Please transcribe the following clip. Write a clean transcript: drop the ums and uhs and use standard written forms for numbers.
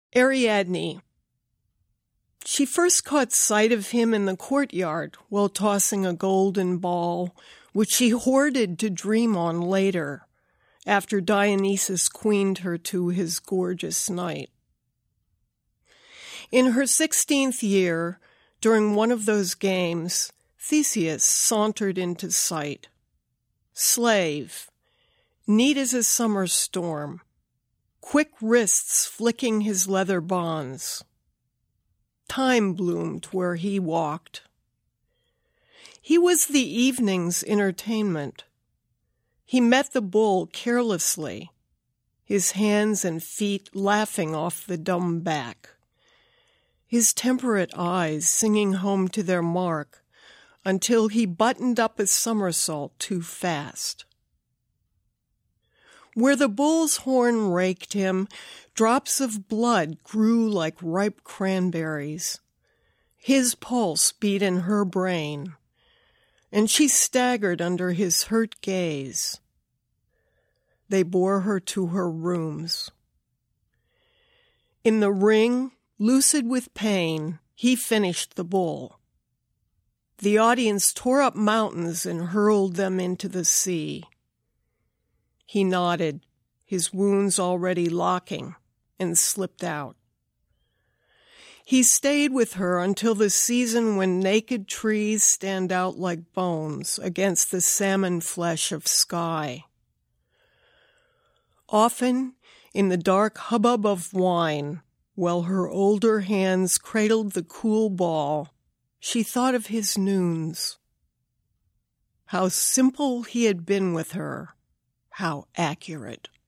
Ariadne. She first caught sight of him in the courtyard while tossing a golden ball, which she hoarded to dream on later, after Dionysus queened her to his gorgeous knight. In her 16th year, during one of those games, Theseus sauntered into sight. Slave, neat as a summer storm, quick wrists flicking his leather bonds. Time bloomed where he walked. He was the evening's entertainment. He met the bull carelessly, his hands and feet laughing off the dumb back, his temperate eyes singing home to their mark until he buttoned up a somersault too fast. Where the bull's horn raked him, drops of blood grew like ripe cranberries. His pulse beat in her brain, and she staggered under his hurt gaze. They bore her to her rooms. In the ring, lucid with pain, he finished the bull. The audience tore up mountains and hurled them into the sea. He nodded, his wounds already locking, and slipped out. He stayed with her until the season when naked trees stand out like bones against the salmon flesh of sky. Often, in the dark hubbub of wine, while her older hands cradled the cool ball, she thought of his noons. How simple he had been with her, how accurate.